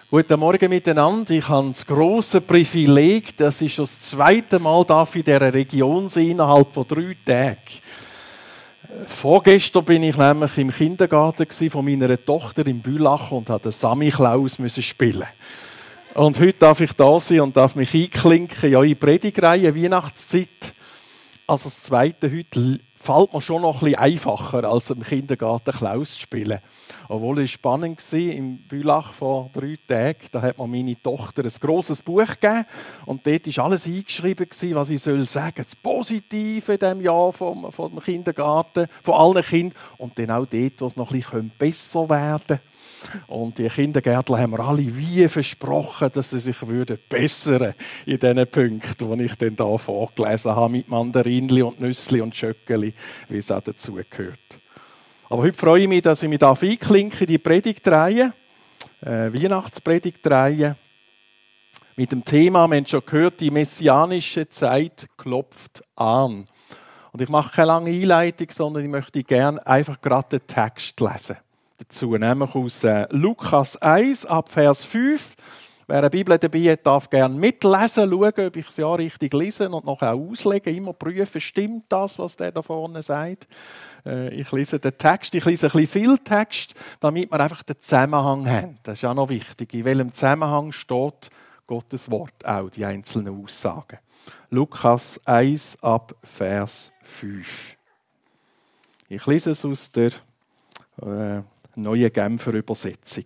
Guten Morgen miteinander. Ich habe das grosse Privileg, dass ich schon das zweite Mal in dieser Region sein innerhalb von 3 Tagen. Vorgestern bin ich nämlich im Kindergarten von meiner Tochter in Bülach und musste den Samichlaus spielen. Und heute darf ich da sein und darf mich einklinken in eure Predigtreihe Weihnachtszeit. Also das Zweite heute fällt mir schon noch ein bisschen einfacher, als im Kindergarten Klaus zu spielen. Obwohl es spannend war, in Bülach vor 3 Tagen, da hat mir meine Tochter ein grosses Buch gegeben und dort war alles eingeschrieben, was ich sagen soll. Das Positive in diesem Jahr vom Kindergarten, von allen Kindern und dann auch dort, wo es noch ein bisschen besser werden könnte. Und die Kindergärtler haben mir alle wie versprochen, dass sie sich bessern in diesen Punkten, die ich dann hier vorgelesen habe, mit Mandarinli und Nüssli und Schöckeli, wie es auch dazugehört. Aber heute freue ich mich, dass ich mich einklinke in die Predigtreihe, Weihnachtspredigtreihe, mit dem Thema, wir haben schon gehört, die messianische Zeit klopft an. Und ich mache keine lange Einleitung, sondern ich möchte gerne einfach gerade den Text lesen. Dazu nämlich aus Lukas 1 ab Vers 5. Wer eine Bibel dabei hat, darf gerne mitlesen, schauen, ob ich es ja richtig lese und nachher auch auslegen. Immer prüfen, stimmt das, was der da vorne sagt. Ich lese den Text, ich lese ein bisschen viel Text, damit wir einfach den Zusammenhang haben. Das ist auch noch wichtig. In welchem Zusammenhang steht Gottes Wort, auch die einzelnen Aussagen. Lukas 1 ab Vers 5. Ich lese es aus der Neue Genfer Übersetzung.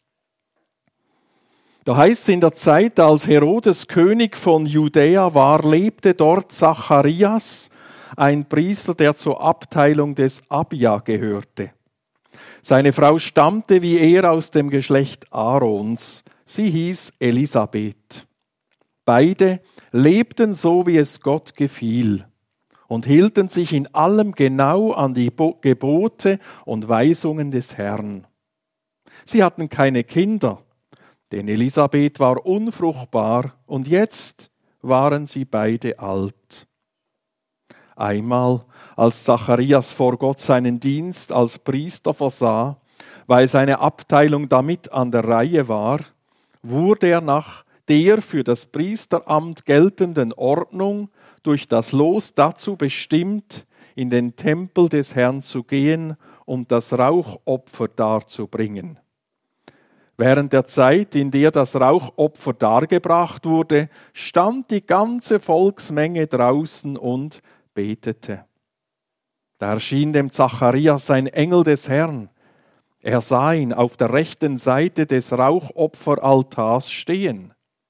Da heißt es, in der Zeit, als Herodes König von Judäa war, lebte dort Zacharias, ein Priester, der zur Abteilung des Abia gehörte. Seine Frau stammte wie er aus dem Geschlecht Aarons. Sie hieß Elisabeth. Beide lebten so, wie es Gott gefiel und hielten sich in allem genau an die Gebote und Weisungen des Herrn. Sie hatten keine Kinder, denn Elisabeth war unfruchtbar und jetzt waren sie beide alt. Einmal, als Zacharias vor Gott seinen Dienst als Priester versah, weil seine Abteilung damit an der Reihe war, wurde er nach der für das Priesteramt geltenden Ordnung durch das Los dazu bestimmt, in den Tempel des Herrn zu gehen und das Rauchopfer darzubringen. Während der Zeit, in der das Rauchopfer dargebracht wurde, stand die ganze Volksmenge draußen und betete. Da erschien dem Zacharias ein Engel des Herrn. Er sah ihn auf der rechten Seite des Rauchopferaltars stehen.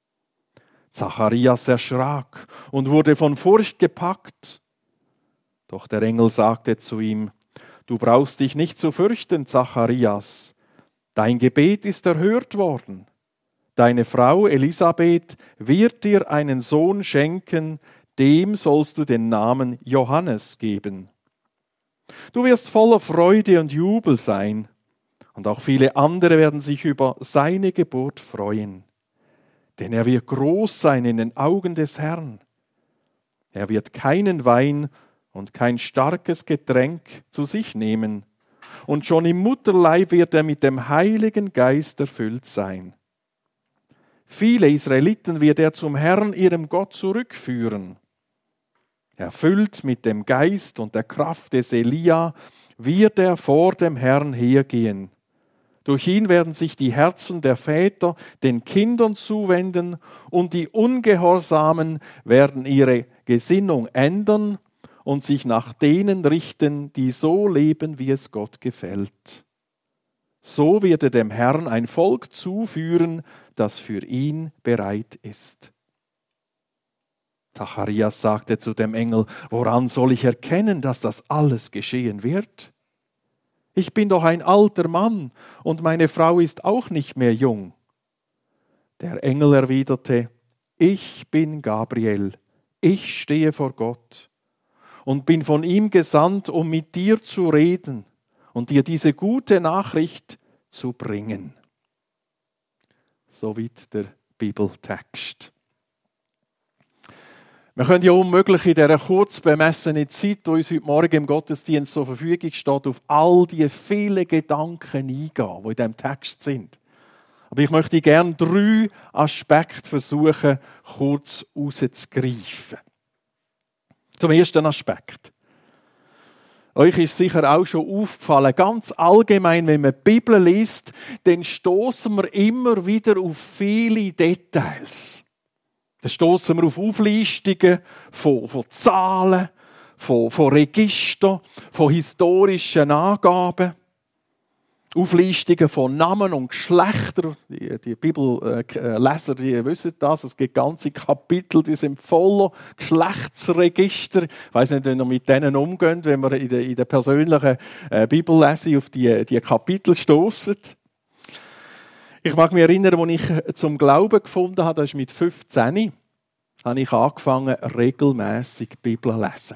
Zacharias erschrak und wurde von Furcht gepackt. Doch der Engel sagte zu ihm: Du brauchst dich nicht zu fürchten, Zacharias. Dein Gebet ist erhört worden. Deine Frau Elisabeth wird dir einen Sohn schenken, dem sollst du den Namen Johannes geben. Du wirst voller Freude und Jubel sein, und auch viele andere werden sich über seine Geburt freuen. Denn er wird groß sein in den Augen des Herrn. Er wird keinen Wein und kein starkes Getränk zu sich nehmen, und schon im Mutterleib wird er mit dem Heiligen Geist erfüllt sein. Viele Israeliten wird er zum Herrn, ihrem Gott, zurückführen. Erfüllt mit dem Geist und der Kraft des Elia wird er vor dem Herrn hergehen. Durch ihn werden sich die Herzen der Väter den Kindern zuwenden und die Ungehorsamen werden ihre Gesinnung ändern und sich nach denen richten, die so leben, wie es Gott gefällt. So wird er dem Herrn ein Volk zuführen, das für ihn bereit ist. Zacharias sagte zu dem Engel: Woran soll ich erkennen, dass das alles geschehen wird? Ich bin doch ein alter Mann und meine Frau ist auch nicht mehr jung. Der Engel erwiderte: Ich bin Gabriel, ich stehe vor Gott und bin von ihm gesandt, um mit dir zu reden und dir diese gute Nachricht zu bringen. Soweit der Bibeltext. Wir können ja unmöglich in dieser kurz bemessenen Zeit, die uns heute Morgen im Gottesdienst zur Verfügung steht, auf all die vielen Gedanken eingehen, die in diesem Text sind. Aber ich möchte gerne 3 Aspekte versuchen, kurz herauszugreifen. Zum ersten Aspekt. Euch ist sicher auch schon aufgefallen, ganz allgemein, wenn man die Bibel liest, dann stoßen wir immer wieder auf viele Details. Dann stoßen wir auf Auflistungen von Zahlen, von Registern, von historischen Angaben. Auflistungen von Namen und Geschlechtern. Die Bibelleser, die wissen das. Es gibt ganze Kapitel, die sind voller Geschlechtsregister. Ich weiss nicht, wenn ihr mit denen umgeht, wenn wir in der persönlichen Bibellese auf die Kapitel stoßen. Ich mag mich erinnern, als ich zum Glauben gefunden habe, das ist mit 15, habe ich angefangen, regelmässig die Bibel zu lesen.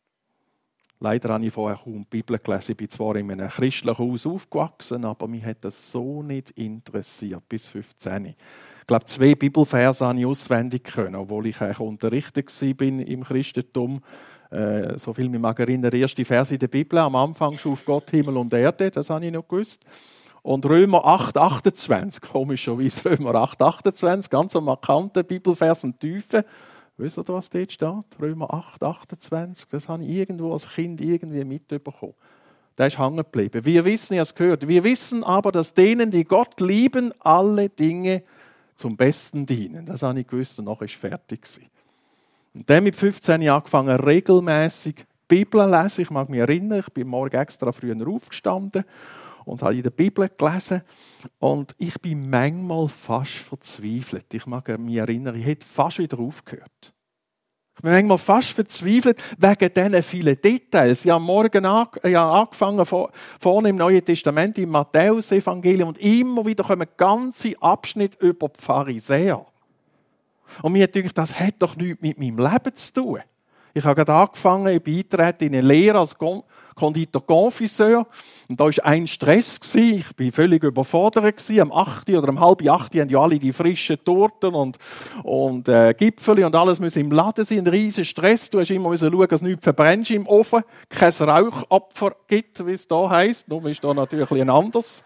Leider habe ich vorher kaum die Bibel gelesen. Ich bin zwar in einem christlichen Haus aufgewachsen, aber mich hat das so nicht interessiert, bis 15. Ich glaube, 2 Bibelverse habe ich auswendig können, obwohl ich eigentlich unterrichtet war im Christentum. So viel mich mag erinnern, der erste Vers in der Bibel, am Anfang schuf Gott Himmel und Erde, das habe ich noch gewusst. Und Römer 8, 28, komischerweise Römer 8, 28, ganz ein markanter Bibelvers und Tiefe. Wisst ihr, was dort steht? Römer 8, 28. Das habe ich irgendwo als Kind irgendwie mitbekommen. Das ist hängen geblieben. Wir wissen, ihr habt es gehört, wir wissen aber, dass denen, die Gott lieben, alle Dinge zum Besten dienen. Das habe ich gewusst und nachher war ich fertig. Und dann mit 15 Jahren angefangen, regelmäßig die Bibel zu lesen. Ich mag mich erinnern, ich bin morgen extra früher aufgestanden und habe in der Bibel gelesen. Und ich bin manchmal fast verzweifelt. Ich mag mich erinnern, ich hätte fast wieder aufgehört. Ich bin manchmal fast verzweifelt wegen diesen vielen Details. Ich habe morgen angefangen, vorne im Neuen Testament, im Matthäus-Evangelium, und immer wieder kommen ganze Abschnitte über die Pharisäer. Und mir denke ich, das hat doch nichts mit meinem Leben zu tun. Ich habe gerade angefangen, ich bin eingetreten in eine Lehre als Konditor-Confiseur. Und da war ein Stress. Ich war völlig überfordert. Am 8. oder um halb 8 haben ja alle die frischen Torten und Gipfeli und alles müssen im Laden sein. Ein riesen Stress. Du musst immer schauen, dass nichts verbrennst im Ofen. Kein Rauchopfer gibt, wie es da heisst. Nur ist da natürlich ein anders.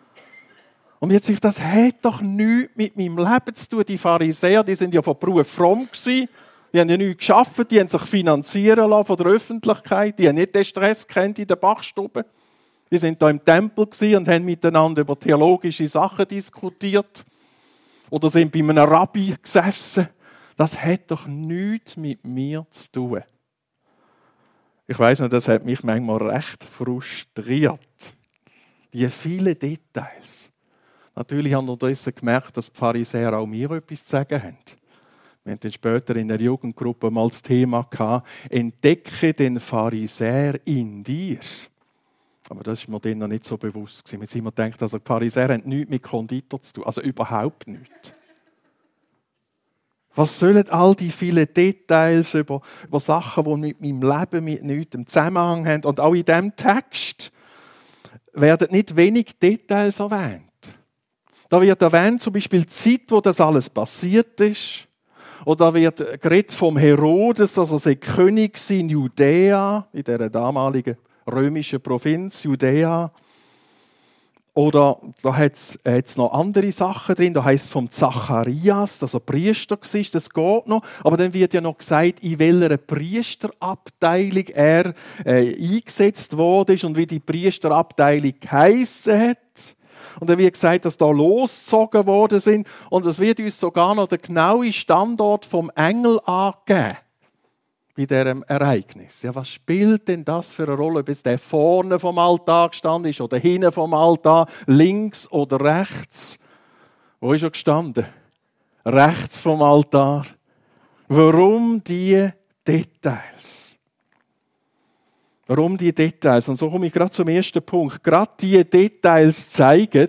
Und jetzt sage ich, das hat doch nichts mit meinem Leben zu tun. Die Pharisäer, die sind ja von Beruf fromm gewesen. Die haben ja nichts geschafft, die haben sich finanzieren lassen von der Öffentlichkeit. Die haben nicht den Stress gekannt in der Bachstube. Die sind da im Tempel gewesen und haben miteinander über theologische Sachen diskutiert. Oder sind bei einem Rabbi gesessen. Das hat doch nichts mit mir zu tun. Ich weiss nicht, das hat mich manchmal recht frustriert. Die vielen Details. Natürlich haben wir unterdessen gemerkt, dass die Pharisäer auch mir etwas zu sagen haben. Wir hatten dann später in der Jugendgruppe mal das Thema gehabt, entdecke den Pharisäer in dir. Aber das war mir dann noch nicht so bewusst. Wir haben immer gedacht, also die Pharisäer haben nichts mit Konditor zu tun. Also überhaupt nichts. Was sollen all die vielen Details über Sachen, die mit meinem Leben mit nichts im Zusammenhang haben? Und auch in diesem Text werden nicht wenig Details erwähnt. Da wird erwähnt zum Beispiel die Zeit, wo das alles passiert ist. Oder da wird geredet vom Herodes, dass er sei König war in Judäa, in der damaligen römischen Provinz Judäa. Oder da hat es noch andere Sachen drin. Da heißt es vom Zacharias, dass er Priester war. Das geht noch. Aber dann wird ja noch gesagt, in welcher Priesterabteilung er eingesetzt wurde und wie die Priesterabteilung geheissen hat. Und dann wird gesagt, dass da losgezogen worden sind. Und es wird uns sogar noch der genaue Standort vom Engel angegeben. Bei diesem Ereignis. Ja, was spielt denn das für eine Rolle? Ob jetzt der vorne vom Altar gestanden ist oder hinten vom Altar, links oder rechts? Wo ist er gestanden? Rechts vom Altar. Warum die Details? Warum die Details? Und so komme ich gerade zum ersten Punkt. Gerade die Details zeigen,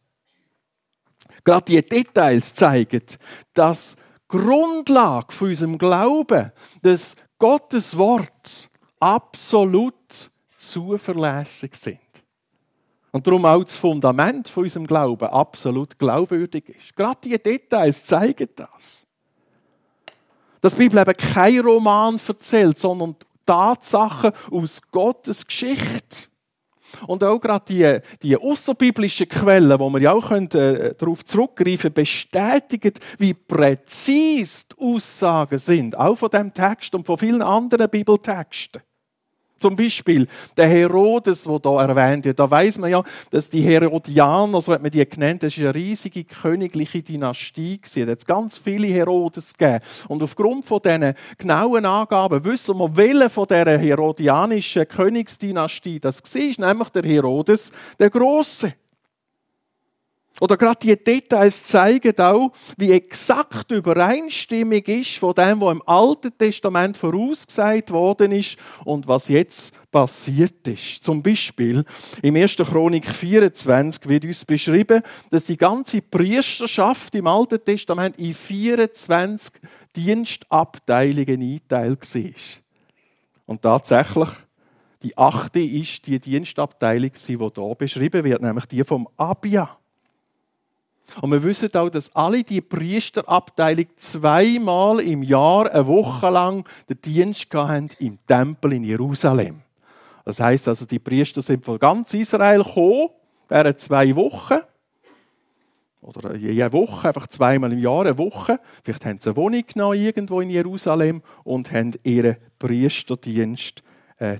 dass die Grundlage von unserem Glauben, dass Gottes Wort absolut zuverlässig sind. Und darum auch das Fundament von unserem Glauben absolut glaubwürdig ist. Gerade die Details zeigen das. Dass die Bibel eben kein Roman erzählt, sondern Tatsachen aus Gottes Geschichte. Und auch gerade die ausserbiblischen Quellen, wo wir ja auch darauf zurückgreifen können, bestätigen, wie präzise die Aussagen sind. Auch von diesem Text und von vielen anderen Bibeltexten. Zum Beispiel der Herodes, der hier erwähnt wird. Da weiss man ja, dass die Herodianer, so hat man die genannt, das war eine riesige königliche Dynastie. Es hat ganz viele Herodes gegeben. Und aufgrund von diesen genauen Angaben wissen wir, welcher von dieser herodianischen Königsdynastie das war, nämlich der Herodes der Große. Oder gerade die Details zeigen auch, wie exakt die Übereinstimmung ist von dem, was im Alten Testament vorausgesagt worden ist und was jetzt passiert ist. Zum Beispiel im 1. Chronik 24 wird uns beschrieben, dass die ganze Priesterschaft im Alten Testament in 24 Dienstabteilungen eingeteilt war. Und tatsächlich, die 8. ist die Dienstabteilung, die hier beschrieben wird, nämlich die vom Abia. Und wir wissen auch, dass alle die Priesterabteilung 2-mal im Jahr, eine Woche lang, den Dienst hatten im Tempel in Jerusalem. Das heisst also, die Priester sind von ganz Israel gekommen, während 2 Wochen. Oder jede Woche, einfach 2-mal im Jahr, eine Woche. Vielleicht haben sie eine Wohnung genommen, irgendwo in Jerusalem und haben ihren Priesterdienst da.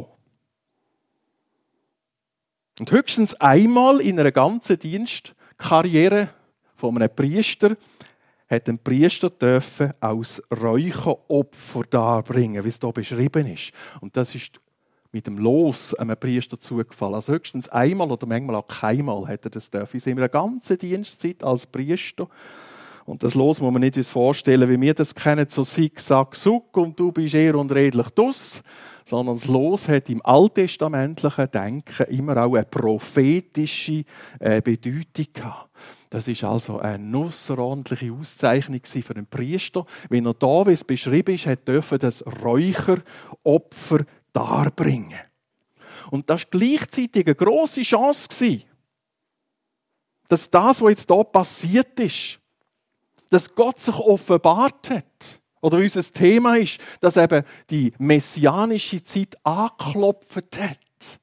Und höchstens einmal in einer ganzen Dienstkarriere von einem Priester hat ein Priester dürfen als Räucheropfer darbringen, wie es hier beschrieben ist. Und das ist mit dem Los einem Priester zugefallen. Also höchstens einmal oder manchmal auch keinmal hat er das dürfen. In seiner ganzen Dienstzeit als Priester. Und das Los muss man nicht uns vorstellen, wie wir das kennen, so Zig-Zag, Suck und du bist eher unredlich dus, sondern das Los hat im alttestamentlichen Denken immer auch eine prophetische Bedeutung gehabt. Das ist also eine außerordentliche Auszeichnung für einen Priester, wenn er da, wie es beschrieben ist, hat dürfen das Räucheropfer darbringen. Und das war gleichzeitig eine grosse Chance, dass das, was jetzt hier passiert ist, dass Gott sich offenbart hat. Oder unser Thema ist, dass eben die messianische Zeit angeklopft hat.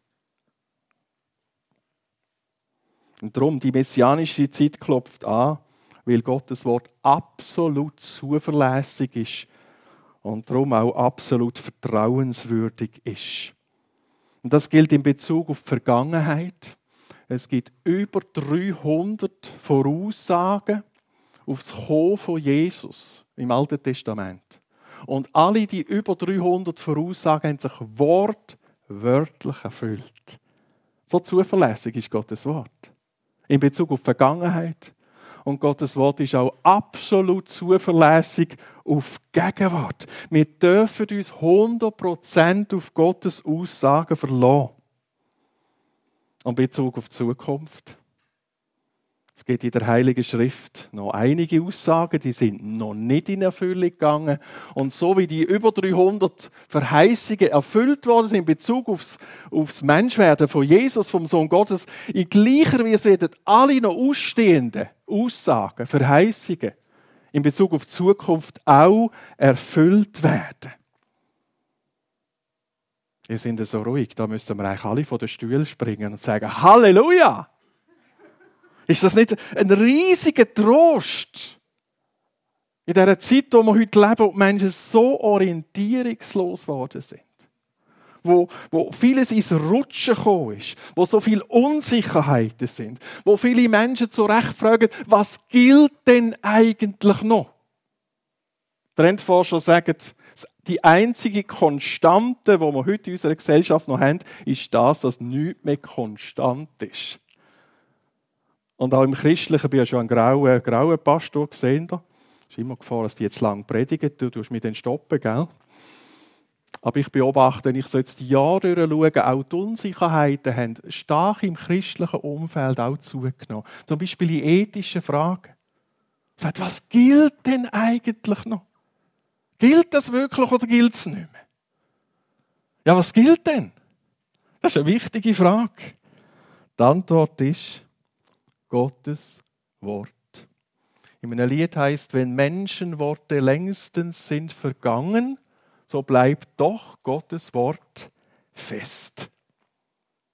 Und darum, die messianische Zeit klopft an, weil Gottes Wort absolut zuverlässig ist und darum auch absolut vertrauenswürdig ist. Und das gilt in Bezug auf die Vergangenheit. Es gibt über 300 Voraussagen auf das Kommen von Jesus im Alten Testament. Und alle die über 300 Voraussagen haben sich wortwörtlich erfüllt. So zuverlässig ist Gottes Wort. In Bezug auf die Vergangenheit. Und Gottes Wort ist auch absolut zuverlässig auf die Gegenwart. Wir dürfen uns 100% auf Gottes Aussagen verlassen. In Bezug auf die Zukunft. Es gibt in der Heiligen Schrift noch einige Aussagen, die sind noch nicht in Erfüllung gegangen. Und so wie die über 300 Verheißungen erfüllt worden sind in Bezug aufs Menschwerden von Jesus, vom Sohn Gottes, in gleicher Weise werden alle noch ausstehenden Aussagen, Verheißungen in Bezug auf die Zukunft auch erfüllt werden. Wir sind so ruhig, da müssten wir eigentlich alle von den Stühlen springen und sagen, Halleluja! Ist das nicht ein riesiger Trost? In dieser Zeit, wo wir heute leben, wo die Menschen so orientierungslos geworden sind. Wo vieles ins Rutschen gekommen ist. Wo so viele Unsicherheiten sind. Wo viele Menschen zu Recht fragen, was gilt denn eigentlich noch? Trendforscher sagen, die einzige Konstante, die wir heute in unserer Gesellschaft noch haben, ist das, dass nichts mehr konstant ist. Und auch im Christlichen, ich habe schon einen grauen Pastor gesehen. Es ist immer Gefahr, dass die jetzt lang predigen. Du tust mich dann stoppen, gell? Aber ich beobachte, wenn ich so jetzt die Jahre durchschaue, auch die Unsicherheiten haben stark im christlichen Umfeld auch zugenommen. Zum Beispiel in ethischen Fragen. Sagt, was gilt denn eigentlich noch? Gilt das wirklich oder gilt es nicht mehr? Ja, was gilt denn? Das ist eine wichtige Frage. Die Antwort ist Gottes Wort. In einem Lied heißt, wenn Menschenworte längstens sind vergangen, so bleibt doch Gottes Wort fest.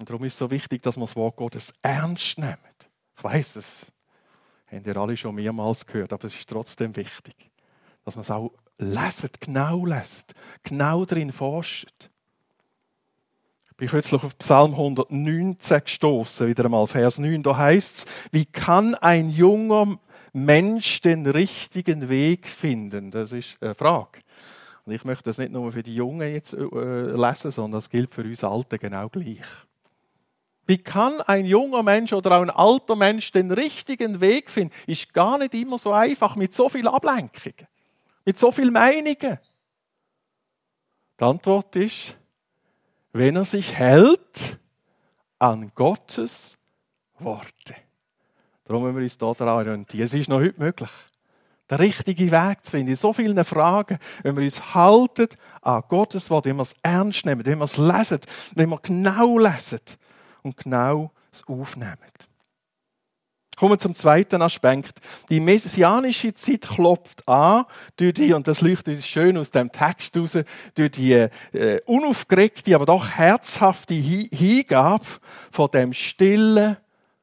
Und darum ist es so wichtig, dass wir das Wort Gottes ernst nehmen. Ich weiss, das habt ihr alle schon mehrmals gehört, aber es ist trotzdem wichtig, dass man es auch leset, genau darin forscht. Ich bin kürzlich auf Psalm 119 gestoßen, wieder einmal Vers 9. Da heißt es: Wie kann ein junger Mensch den richtigen Weg finden? Das ist eine Frage. Und ich möchte das nicht nur für die Jungen jetzt lesen, sondern das gilt für uns Alten genau gleich. Wie kann ein junger Mensch oder auch ein alter Mensch den richtigen Weg finden? Ist gar nicht immer so einfach mit so vielen Ablenkungen, mit so vielen Meinungen. Die Antwort ist: Wenn er sich hält an Gottes Worte. Darum müssen wir uns daran orientieren. Es ist noch heute möglich, den richtigen Weg zu finden. In so vielen Fragen, wenn wir uns halten an Gottes Wort, wenn wir es ernst nehmen, wenn wir es lesen, wenn wir genau lesen und genau es aufnehmen. Kommen wir zum zweiten Aspekt. Die messianische Zeit klopft an durch die, und das leuchtet schön aus dem Text raus, durch die unaufgeregte, aber doch herzhafte Hingabe von dem stillen,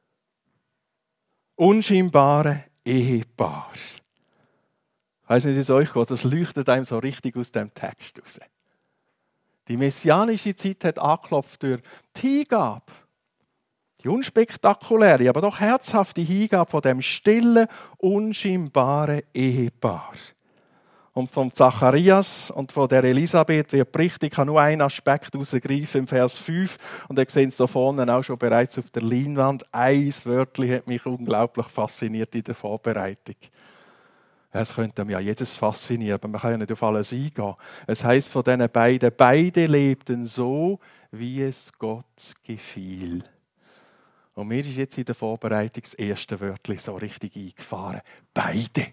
unscheinbaren Ehepaar. Ich weiss nicht, wie es euch geht, das leuchtet einem so richtig aus dem Text raus. Die messianische Zeit hat angeklopft durch die Hingabe. Die unspektakuläre, aber doch herzhafte Hingabe von dem stillen, unscheinbaren Ehepaar. Und von Zacharias und von der Elisabeth wird berichtet, ich kann nur einen Aspekt herausgreifen im Vers 5. Und ihr seht es da vorne auch schon bereits auf der Leinwand. Ein Wörtchen hat mich unglaublich fasziniert in der Vorbereitung. Es könnte mir ja jedes faszinieren, aber man kann ja nicht auf alles eingehen. Es heisst von diesen beiden: Beide lebten so, wie es Gott gefiel. Und mir ist jetzt in der Vorbereitung das erste Wörtchen so richtig eingefahren. Beide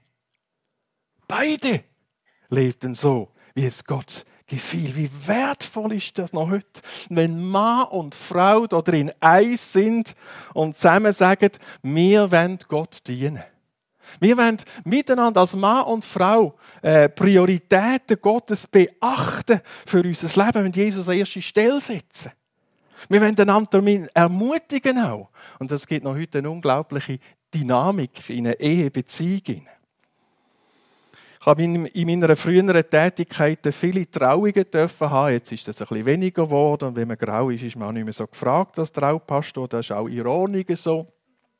lebten so, wie es Gott gefiel. Wie wertvoll ist das noch heute, wenn Mann und Frau da drin eins sind und zusammen sagen, wir wollen Gott dienen. Wir wollen miteinander als Mann und Frau Prioritäten Gottes beachten für unser Leben, wenn Jesus an erste Stelle setzen. Wir wollen einander ermutigen auch. Und das gibt noch heute eine unglaubliche Dynamik in eine Ehebeziehung. Ich habe in meiner früheren Tätigkeit viele Trauungen haben. Jetzt ist das ein bisschen weniger geworden. Und wenn man grau ist, ist man auch nicht mehr so gefragt als Traupastor. Das ist auch ironisch so.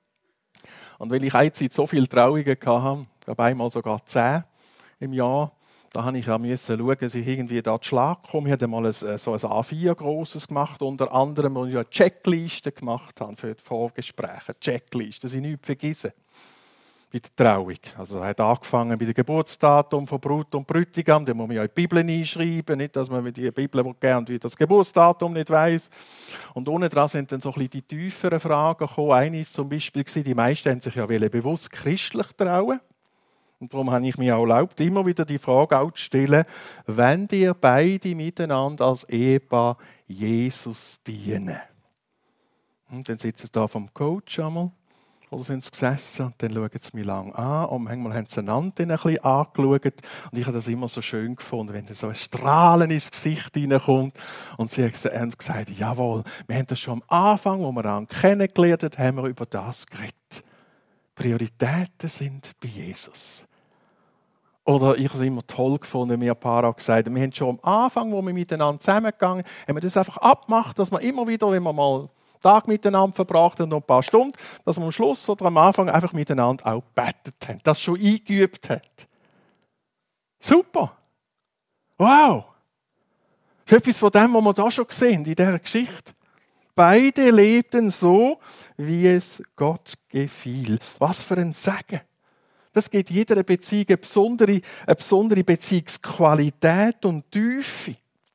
Und weil ich eine Zeit so viele Trauungen hatte, ich glaube einmal sogar 10 im Jahr, da musste ich auch schauen, dass ich irgendwie da zu Schlag komme. Ich habe mal so ein A4 grosses gemacht, unter anderem, wo ich eine Checkliste gemacht habe für die Vorgespräche. Checkliste, dass ich nichts vergesse bei der Trauung. Also er hat angefangen bei dem Geburtsdatum von Brut und Bräutigam, den muss man ja in die Bibel einschreiben, nicht, dass man mit die Bibel gerne wie das Geburtsdatum nicht weiss. Und unten dran sind dann so ein bisschen die tieferen Fragen gekommen. Eine ist zum Beispiel, die meisten haben sich ja bewusst christlich trauen. Und darum habe ich mir auch erlaubt, immer wieder die Frage auch zu stellen, wenn ihr beide miteinander als Ehepaar Jesus dienen. Und dann sitzen sie da vom Coach einmal, oder sind sie gesessen und dann schauen sie mich lang an und manchmal haben sie einander ein bisschen angeschaut und ich habe das immer so schön gefunden, wenn dann so ein Strahlen ins Gesicht hineinkommt und sie haben gesagt, jawohl, wir haben das schon am Anfang, wo wir ihn kennengelernt haben, haben wir über das geredet. Prioritäten sind bei Jesus. Oder ich habe es immer toll gefunden, mir ein paar auch gesagt, wir haben schon am Anfang, wo wir miteinander zusammengegangen haben wir das einfach abgemacht, dass wir immer wieder, wenn wir mal einen Tag miteinander verbracht haben, noch ein paar Stunden, dass wir am Schluss oder am Anfang einfach miteinander auch gebetet haben, das schon eingeübt haben. Super! Wow! Das ist etwas von dem, was wir da schon sehen, in dieser Geschichte. Beide lebten so, wie es Gott gefiel. Was für ein Segen. Das gibt jeder Beziehung eine besondere Beziehungsqualität und Tiefe.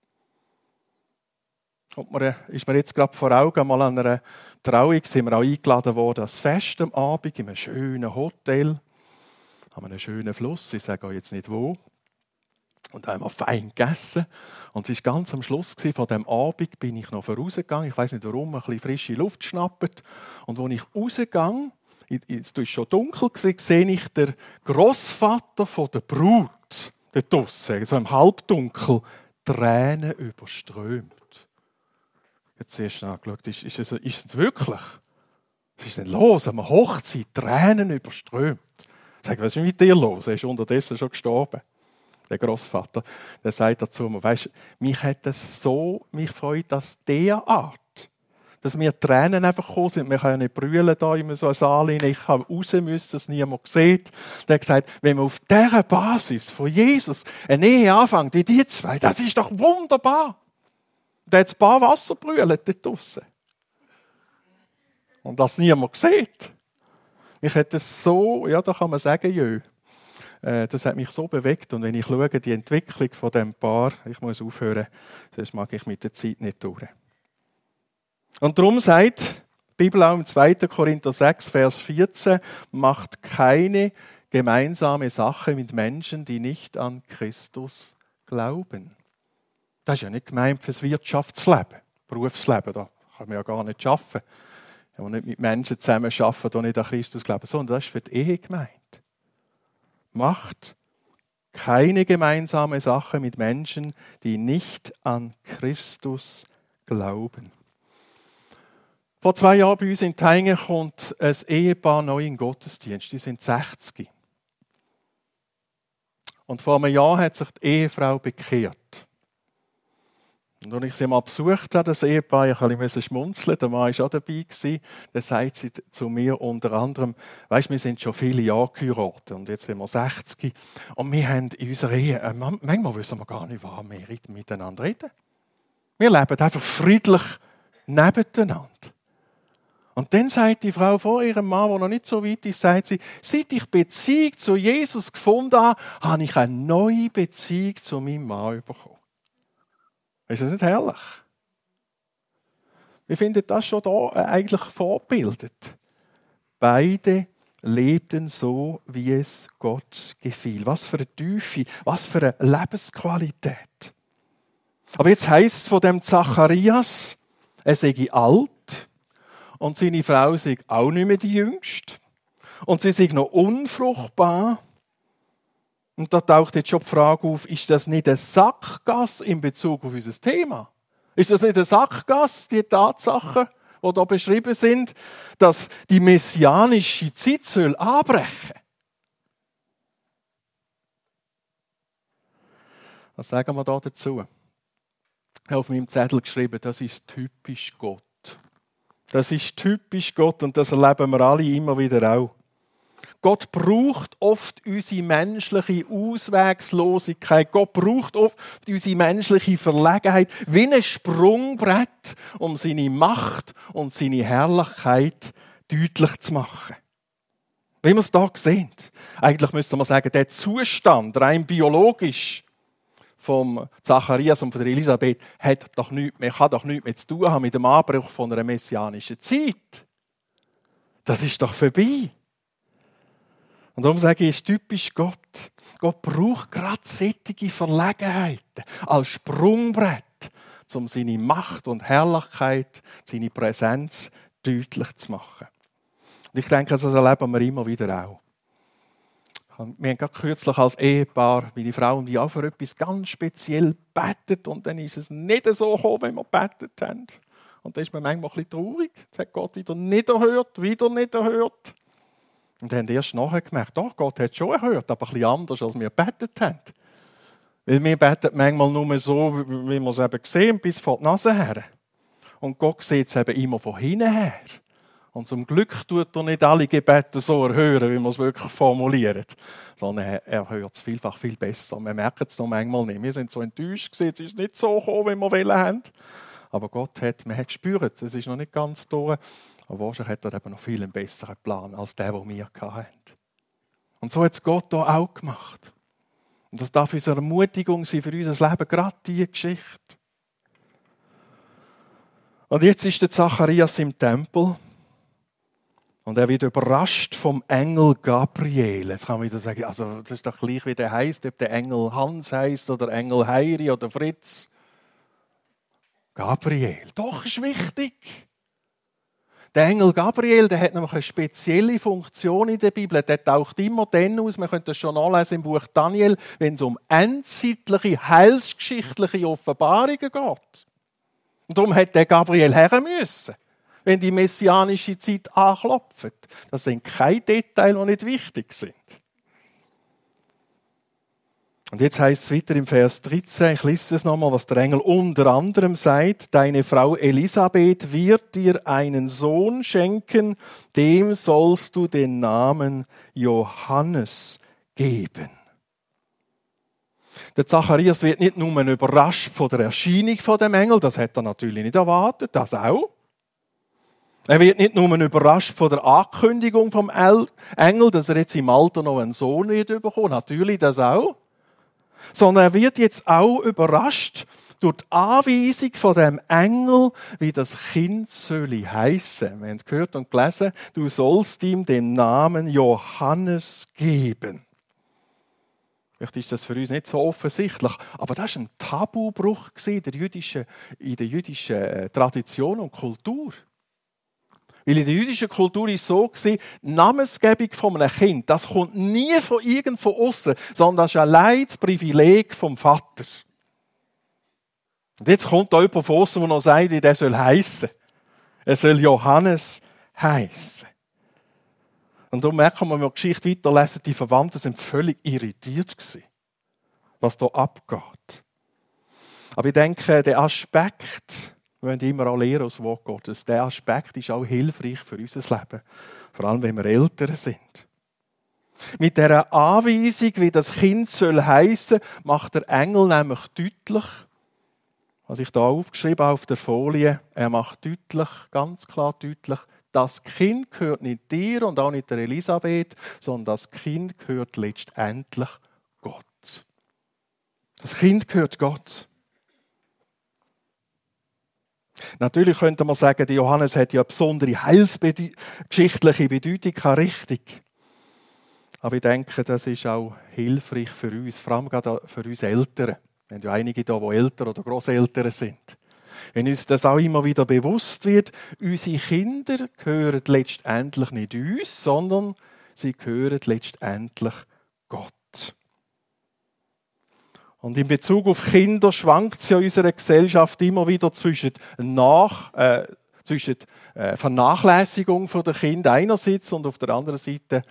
Ist mir jetzt gerade vor Augen, mal an einer Trauung sind wir auch eingeladen worden, als Fest am Abend in einem schönen Hotel, an einem schönen Fluss, ich sage euch jetzt nicht wo. Und da haben wir fein gegessen. Und es war ganz am Schluss von diesem Abend, bin ich noch vorausgegangen. Ich weiss nicht warum, ein bisschen frische Luft schnappert. Und als ich rausgehe, jetzt war es schon dunkel, sehe ich den Grossvater von der Brut dort draussen, so im Halbdunkel, Tränen überströmt. Jetzt zuerst angeschaut, ist es wirklich? Was ist denn los? An einer Hochzeit, Tränen überströmt. Sag, was ist mit dir los? Er ist unterdessen schon gestorben. Der Großvater, der sagt dazu mir, weisst, mich freut das derart, dass mir Tränen einfach gekommen sind. Wir können ja nicht brüllen da in so einem Saal. Ich habe raus müssen, dass niemand sieht. Der hat gesagt, wenn man auf dieser Basis von Jesus eine Ehe anfängt, wie die zwei, das ist doch wunderbar. Der hat ein paar Wasser brüllt dort draussen. Und das niemand sieht. Mich hat das so, ja, da kann man sagen, jö. Das hat mich so bewegt. Und wenn ich schaue, die Entwicklung von diesem Paar, ich muss aufhören, sonst mag ich mit der Zeit nicht durch. Und darum sagt die Bibel auch im 2. Korinther 6, Vers 14, macht keine gemeinsame Sache mit Menschen, die nicht an Christus glauben. Das ist ja nicht gemeint fürs Wirtschaftsleben, Berufsleben, da kann man ja gar nicht arbeiten. Wenn man nicht mit Menschen zusammen arbeiten, die nicht an Christus glauben, sondern das ist für die Ehe gemeint. Macht keine gemeinsame Sache mit Menschen, die nicht an Christus glauben. Vor 2 Jahren bei uns in Thaingen kommt ein Ehepaar neu in den Gottesdienst. Die sind 60. Und vor einem Jahr hat sich die Ehefrau bekehrt. Und als ich sie mal besucht habe, das Ehepaar, ich musste schmunzeln, der Mann war auch dabei, dann sagt sie zu mir unter anderem, weisst, wir sind schon viele Jahre geheiratet und jetzt sind wir 60 und wir haben in unserer Ehe, manchmal wissen wir gar nicht, was wir miteinander reden. Wir leben einfach friedlich nebeneinander. Und dann sagt die Frau vor ihrem Mann, der noch nicht so weit ist, sagt sie, seit ich Beziehung zu Jesus gefunden habe, habe ich eine neue Beziehung zu meinem Mann bekommen. Ist das nicht herrlich? Wir finden das schon da eigentlich vorgebildet. Beide lebten so, wie es Gott gefiel. Was für eine Tiefe, was für eine Lebensqualität. Aber jetzt heisst es von dem Zacharias, er sei alt und seine Frau sei auch nicht mehr die Jüngste und sie sei noch unfruchtbar. Und da taucht jetzt schon die Frage auf, ist das nicht eine Sackgasse in Bezug auf unser Thema? Ist das nicht eine Sackgasse, die Tatsachen, die da beschrieben sind, dass die messianische Zeit soll anbrechen? Was sagen wir da dazu? Ich habe auf meinem Zettel geschrieben, das ist typisch Gott. Das ist typisch Gott und das erleben wir alle immer wieder auch. Gott braucht oft unsere menschliche Auswegslosigkeit. Gott braucht oft unsere menschliche Verlegenheit wie ein Sprungbrett, um seine Macht und seine Herrlichkeit deutlich zu machen. Wie wir es hier sehen. Eigentlich müsste man sagen, der Zustand, rein biologisch, vom Zacharias und von der Elisabeth, kann doch nichts mehr zu tun haben mit dem Anbruch von einer messianischen Zeit. Das ist doch vorbei. Und darum sage ich, es ist typisch Gott. Gott braucht gerade solche Verlegenheiten als Sprungbrett, um seine Macht und Herrlichkeit, seine Präsenz deutlich zu machen. Und ich denke, das erleben wir immer wieder auch. Wir haben gerade kürzlich als Ehepaar, meine Frau und ich, auch für etwas ganz speziell gebetet und dann ist es nicht so gekommen, wie wir gebetet haben. Und dann ist man manchmal ein bisschen traurig. Jetzt hat Gott wieder nicht erhört. Und haben erst nachher gemerkt, doch, Gott hat schon erhört, aber ein bisschen anders, als wir gebetet haben. Weil wir beten manchmal nur so, wie wir es eben sehen, bis vor die Nase her. Und Gott sieht es eben immer von hinten her. Und zum Glück tut er nicht alle Gebete so erhören, wie wir es wirklich formulieren. Sondern er hört es vielfach viel besser. Wir merken es noch manchmal nicht. Wir sind so enttäuscht gewesen, es ist nicht so gekommen, wie wir wollen haben. Aber man hat gespürt, es ist noch nicht ganz durch. Aber wahrscheinlich hat er eben noch viel einen besseren Plan als der, den wir hatten. Und so hat es Gott hier auch gemacht. Und das darf unsere Ermutigung sein für unser Leben, gerade diese Geschichte. Und jetzt ist der Zacharias im Tempel. Und er wird überrascht vom Engel Gabriel. Jetzt kann man wieder sagen, also das ist doch gleich, wie der heisst, ob der Engel Hans heisst oder Engel Heiri oder Fritz. Gabriel, doch, ist wichtig. Der Engel Gabriel, der hat nämlich eine spezielle Funktion in der Bibel. Der taucht immer dann aus, man könnte das schon nachlesen im Buch Daniel, wenn es um endzeitliche, heilsgeschichtliche Offenbarungen geht. Und darum hätte der Gabriel her müssen, wenn die messianische Zeit anklopft. Das sind keine Details, die nicht wichtig sind. Und jetzt heißt es weiter im Vers 13, ich lese es nochmal, was der Engel unter anderem sagt. Deine Frau Elisabeth wird dir einen Sohn schenken, dem sollst du den Namen Johannes geben. Der Zacharias wird nicht nur überrascht von der Erscheinung von dem Engel, das hat er natürlich nicht erwartet, das auch. Er wird nicht nur überrascht von der Ankündigung vom Engel, dass er jetzt im Alter noch einen Sohn wird bekommen, natürlich das auch. Sondern er wird jetzt auch überrascht durch die Anweisung von dem Engel, wie das Kind soll heissen. Wir haben gehört und gelesen, du sollst ihm den Namen Johannes geben. Vielleicht ist das für uns nicht so offensichtlich, aber das war ein Tabubruch in der jüdischen Tradition und Kultur. Weil in der jüdischen Kultur war es so, die Namensgebung von einem Kind, das kommt nie von irgendwo außen, sondern das ist allein das Privileg vom Vater. Und jetzt kommt da jemand von außen, der noch sagt, der soll heissen. Er soll Johannes heissen. Und darum merken wir, wenn wir die Geschichte weiterlesen, die Verwandten sind völlig irritiert gewesen, was da abgeht. Aber ich denke, der Aspekt, wir wollen immer auch lernen aus dem Wort Gottes. Der Aspekt ist auch hilfreich für unser Leben. Vor allem, wenn wir Eltern sind. Mit dieser Anweisung, wie das Kind soll heissen, macht der Engel nämlich deutlich, was ich da aufgeschrieben habe auf der Folie, er macht deutlich, ganz klar deutlich, das Kind gehört nicht dir und auch nicht der Elisabeth, sondern das Kind gehört letztendlich Gott. Das Kind gehört Gott. Natürlich könnte man sagen, der Johannes hat ja eine besondere heilsgeschichtliche Bedeutung, keine richtig. Aber ich denke, das ist auch hilfreich für uns, vor allem gerade für uns Eltern. Wir haben ja einige da, die Eltern oder Grosseltern sind. Wenn uns das auch immer wieder bewusst wird, unsere Kinder gehören letztendlich nicht uns, sondern sie gehören letztendlich Gott. Und in Bezug auf Kinder schwankt es ja in unserer Gesellschaft immer wieder zwischen Vernachlässigung der Kinder einerseits und auf der anderen Seite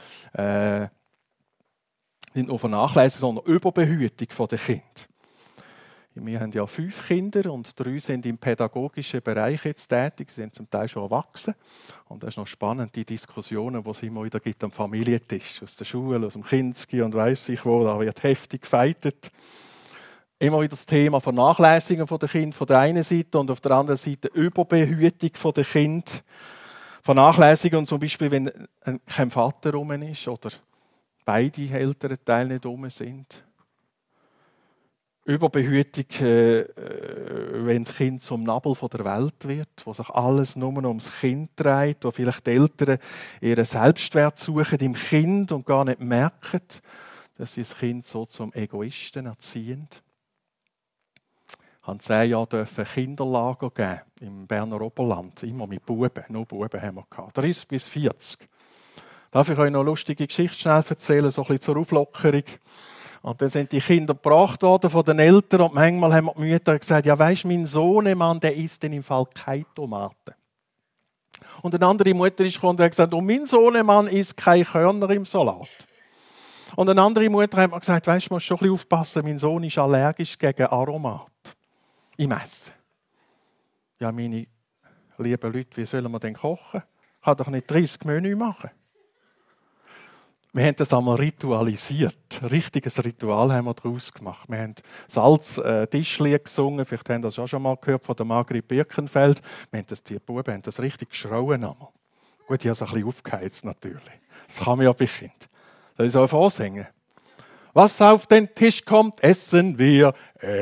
nicht nur Vernachlässigung, sondern Überbehütung der Kinder. Wir haben ja 5 Kinder und 3 sind im pädagogischen Bereich jetzt tätig. Sie sind zum Teil schon erwachsen. Und das ist noch spannend, die Diskussionen, die es immer wieder gibt am Familientisch, aus der Schule, aus dem Kinski und weiss ich wo, da wird heftig gefeitet. Immer wieder das Thema Vernachlässigung der Kinder von der einen Seite und auf der anderen Seite Überbehütung der Kinder. Vernachlässigung zum Beispiel, wenn kein Vater rum ist oder beide Elternteile nicht rum sind. Überbehütung, wenn das Kind zum Nabel der Welt wird, wo sich alles nur ums Kind dreht, wo vielleicht die Eltern ihren Selbstwert suchen im Kind und gar nicht merken, dass sie das Kind so zum Egoisten erziehen. Ich durfte 10 Jahre Kinderlager geben im Berner Oberland, immer mit Buben, nur Buben haben wir gehabt, 30 bis 40. Darf ich euch noch eine lustige Geschichte schnell erzählen, so ein bisschen zur Auflockerung? Und dann sind die Kinder gebracht worden von den Eltern und manchmal haben die Mütter gesagt, ja weisst, mein Sohnemann, der isst dann im Fall keine Tomaten. Und eine andere Mutter ist gekommen und hat gesagt, und mein Sohnemann isst keine Körner im Salat. Und eine andere Mutter hat mir gesagt, weisst, du musst schon ein bisschen aufpassen, mein Sohn ist allergisch gegen Aromat im Essen. Ja, meine lieben Leute, wie sollen wir denn kochen? Ich kann doch nicht 30 Menü machen. Wir haben das einmal ritualisiert. Ein richtiges Ritual haben wir daraus gemacht. Wir haben Salz-Tischlied gesungen. Vielleicht haben das auch schon mal gehört von der Margrit Birkenfeld. Die Buben haben das richtig geschrauen. Gut, ich habe es ein bisschen aufgeheizt natürlich. Das kann man ja bei Kind. Soll ich es euch vorsingen? Was auf den Tisch kommt, essen wir.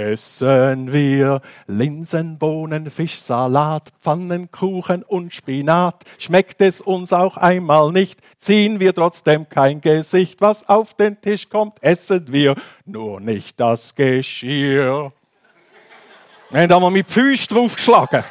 Linsen, Bohnen, Fischsalat, Pfannenkuchen und Spinat. Schmeckt es uns auch einmal nicht, ziehen wir trotzdem kein Gesicht. Was auf den Tisch kommt, essen wir, nur nicht das Geschirr. Wir haben einmal mit Füßen draufgeschlagen.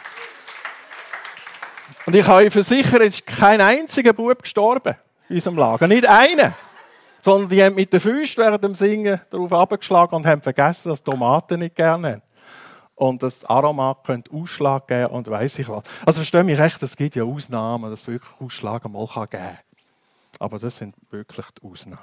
Und ich kann euch versichern, es ist kein einziger Bub gestorben in unserem Lager. Nicht einer. Sondern die haben mit den Füßen während dem Singen darauf abgeschlagen und haben vergessen, dass Tomaten nicht gerne haben. und das Aromat könnte Ausschlag geben und weiss ich was. Also verstehe mich recht, es gibt ja Ausnahmen, dass es wirklich Ausschlag einmal geben kann. Aber das sind wirklich die Ausnahmen.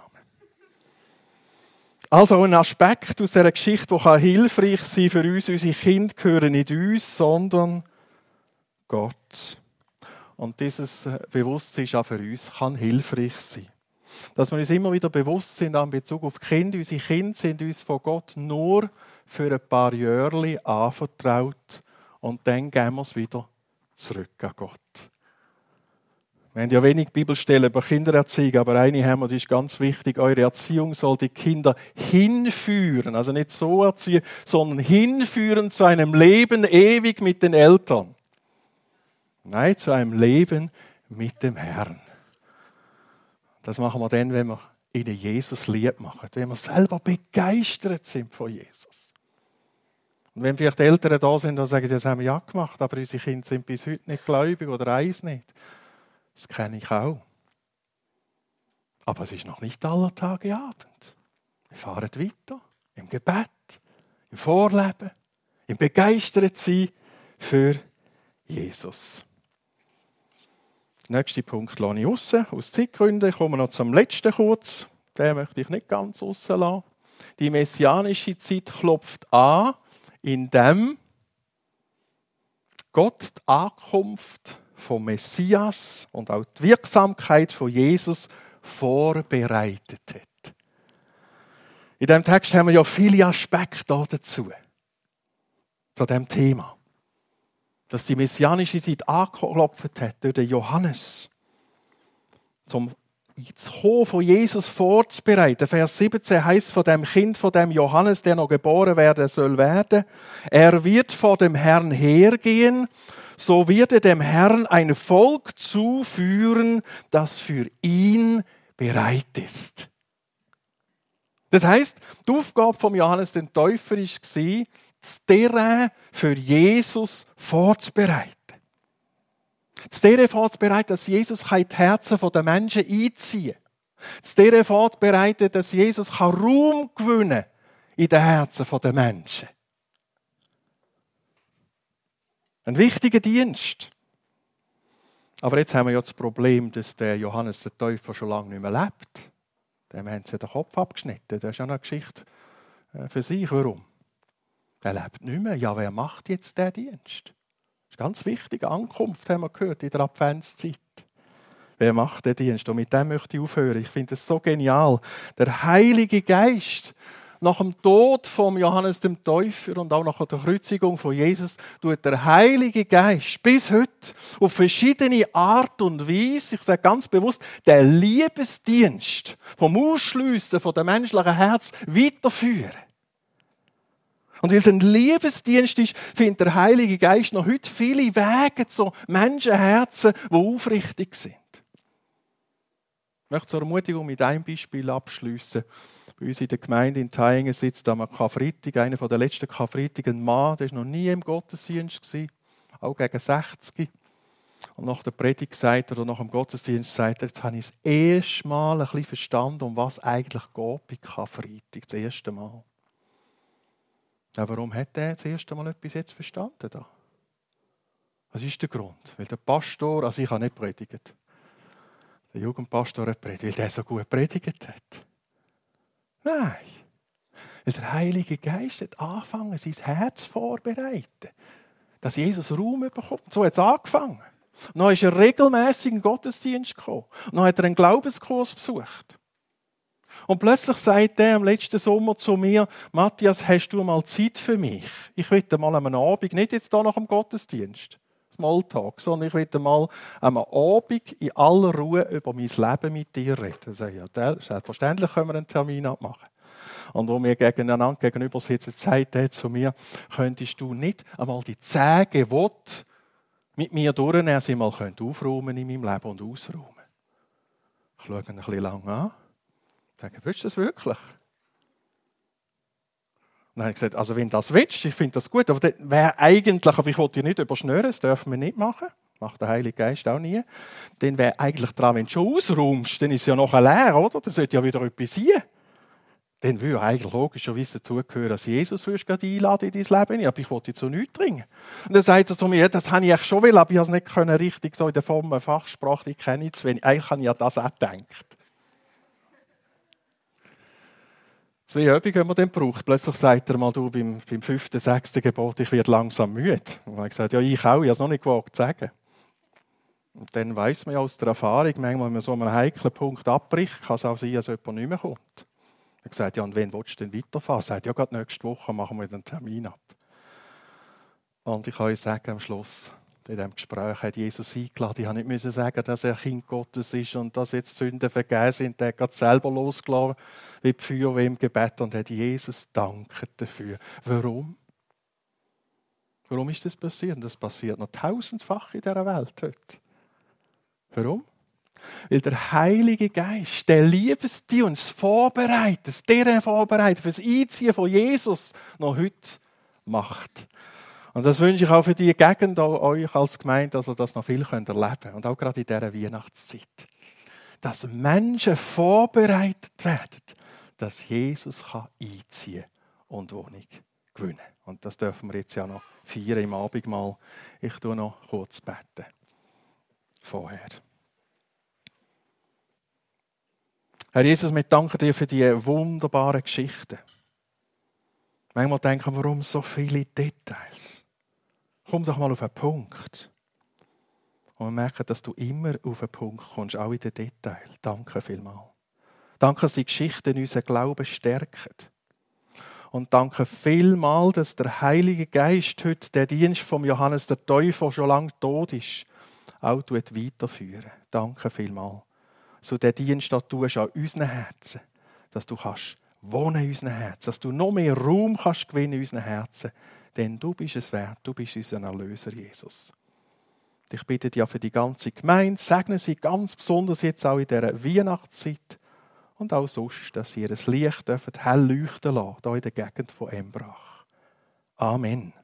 Also ein Aspekt aus dieser Geschichte, der hilfreich sein kann für uns. Unsere Kinder gehören nicht uns, sondern Gott. Und dieses Bewusstsein ist auch für uns, kann hilfreich sein. Dass wir uns immer wieder bewusst sind in Bezug auf die Kinder. Unsere Kinder sind uns von Gott nur für ein paar Jahre anvertraut und dann geben wir es wieder zurück an Gott. Wir haben ja wenig Bibelstellen über Kindererziehung, aber eine haben wir, die ist ganz wichtig. Eure Erziehung soll die Kinder hinführen, also nicht so erziehen, sondern hinführen zu einem Leben ewig mit den Eltern. Nein, zu einem Leben mit dem Herrn. Das machen wir dann, wenn wir ihnen Jesus lieb machen, wenn wir selber begeistert sind von Jesus. Und wenn vielleicht Eltern da sind und sagen, das haben wir ja gemacht, aber unsere Kinder sind bis heute nicht gläubig oder eins nicht. Das kenne ich auch. Aber es ist noch nicht aller Tage Abend. Wir fahren weiter im Gebet, im Vorleben, im Begeistertsein für Jesus. Der nächste Punkt lasse ich raus, aus Zeitgründen. Ich komme noch zum letzten kurz. Den möchte ich nicht ganz rauslassen. Die messianische Zeit klopft an, indem Gott die Ankunft vom Messias und auch die Wirksamkeit von Jesus vorbereitet hat. In diesem Text haben wir ja viele Aspekte dazu, zu diesem Thema. Dass die messianische Zeit angeklopft hat durch den Johannes, um das Kommen von Jesus vorzubereiten. Vers 17 heisst von dem Kind, von dem Johannes, der noch geboren werden soll werden, er wird vor dem Herrn hergehen, so wird er dem Herrn ein Volk zuführen, das für ihn bereit ist. Das heisst, die Aufgabe von Johannes dem Täufer war, das Terrain für Jesus vorzubereiten. Das Terrain vorzubereiten, dass Jesus in die Herzen der Menschen einziehen kann. Das Terrain vorzubereiten, dass Jesus Raum gewinnen kann in den Herzen der Menschen. Ein wichtiger Dienst. Aber jetzt haben wir ja das Problem, dass der Johannes der Täufer schon lange nicht mehr lebt. Dem haben sie den Kopf abgeschnitten. Das ist ja eine Geschichte für sich. Warum? Er lebt nicht mehr. Ja, wer macht jetzt diesen Dienst? Das ist ganz wichtig. Ankunft haben wir gehört in der Adventszeit. Wer macht den Dienst? Und mit dem möchte ich aufhören. Ich finde es so genial. Der Heilige Geist, nach dem Tod von Johannes dem Täufer und auch nach der Kreuzigung von Jesus, tut der Heilige Geist bis heute auf verschiedene Art und Weise, ich sage ganz bewusst, den Liebesdienst vom Ausschliessen von dem menschlichen Herz weiterführen. Und weil es ein Liebesdienst ist, findet der Heilige Geist noch heute viele Wege zu Menschenherzen, die aufrichtig sind. Ich möchte zur Ermutigung mit einem Beispiel abschliessen. Bei uns in der Gemeinde in Thaingen sitzt am Karfreitag, einer der letzten Karfreitag, ein Mann, der war noch nie im Gottesdienst, auch gegen 60. Und nach der Predigt sagt er, oder nach dem Gottesdienst sagt er, jetzt habe ich das erste Mal ein bisschen verstanden, um was eigentlich geht bei Karfreitag, das erste Mal. Ja, warum hat er das erste Mal etwas jetzt verstanden? Da? Was ist der Grund? Weil der Pastor, also ich habe nicht predigt, der Jugendpastor hat predigt, weil der so gut predigt hat. Nein, weil der Heilige Geist hat angefangen, sein Herz vorzubereiten, dass Jesus Raum bekommt. So hat es angefangen. Und dann ist er regelmässig in den Gottesdienst gekommen. Und dann hat er einen Glaubenskurs besucht. Und plötzlich sagt er im letzten Sommer zu mir, Matthias, hast du mal Zeit für mich? Ich will mal am Abend, nicht jetzt hier nach dem Gottesdienst, Smalltalk, sondern ich will mal am Abend in aller Ruhe über mein Leben mit dir reden. Ich sage, ja, selbstverständlich können wir einen Termin abmachen. Und wo wir einander gegenüber sitzen, sagt er zu mir, könntest du nicht einmal die 10 Gebote mit mir durchnehmen, sie mal aufräumen in meinem Leben und ausräumen? Ich schaue ihn ein bisschen lang an. Ich sage, willst du das wirklich? Und dann habe ich gesagt, also wenn du das willst, ich finde das gut, aber das wäre eigentlich, aber ich wollte dich nicht überschnüren, das dürfen wir nicht machen, macht der Heilige Geist auch nie, dann wäre eigentlich dran, wenn du schon ausräumst, dann ist es ja nachher leer, oder? Das sollte ja wieder etwas sein. dann würde eigentlich logischerweise dazugehören, dass Jesus gerade einladen in dein Leben. Aber ich wollte zu nichts dringen. Und dann sagt er zu mir, das habe ich eigentlich schon will, aber ich habe es nicht können, richtig so in der frommen Fachsprache, ich kenne zu wenig. Eigentlich habe ich ja das auch gedacht. 2 Übungen haben wir dann gebraucht. Plötzlich sagt er mal, du, beim 5., 6. Gebot, ich werde langsam müde. Und ich habe gesagt, ja, ich auch, ich habe es noch nicht gewagt zu sagen. Und dann weiss man ja aus der Erfahrung, manchmal, wenn man so einen heiklen Punkt abbricht, kann es auch sein, dass jemand nicht mehr kommt. Er hat gesagt, ja, und wann willst du denn weiterfahren? Er sagt, ja, gerade nächste Woche machen wir den Termin ab. Und ich kann euch sagen, am Schluss, in diesem Gespräch hat Jesus eingeladen. Ich musste nicht sagen, dass er Kind Gottes ist und dass jetzt Sünden vergeben sind. Er hat gerade selber losgelassen, wie die Feuerwehr im Gebet, und hat Jesus danken dafür. Warum? Warum ist das passiert? Das passiert noch 1000-fach in dieser Welt heute. Warum? Weil der Heilige Geist, der Liebesdienst vorbereitet, für das Einziehen von Jesus noch heute macht. Und das wünsche ich auch für die Gegend, euch als Gemeinde, dass ihr das noch viel erleben könnt. Und auch gerade in dieser Weihnachtszeit. Dass Menschen vorbereitet werden, dass Jesus einziehen und Wohnung gewinnen kann. Und das dürfen wir jetzt ja noch feiern im Abendmahl. Ich tue noch kurz beten. Vorher. Herr Jesus, wir danken dir für diese wunderbaren Geschichten. Manchmal denken wir, warum so viele Details? Komm doch mal auf einen Punkt. Und wir merken, dass du immer auf einen Punkt kommst, auch in den Details. Danke vielmals. Danke, dass die Geschichten unseren Glauben stärken. Und danke vielmals, dass der Heilige Geist heute den Dienst von Johannes der Täufer, schon lange tot ist, auch weiterführen. Danke vielmals. So der Dienst, den du tust an unseren Herzen, dass du kannst wohnen in unseren Herzen, dass du noch mehr Raum kannst gewinnen in unseren Herzen, denn du bist es wert, du bist unser Erlöser, Jesus. Ich bitte dich für die ganze Gemeinde, segne sie ganz besonders jetzt auch in dieser Weihnachtszeit und auch sonst, dass sie ihr Licht hell leuchten lassen, hier in der Gegend von Embrach. Amen.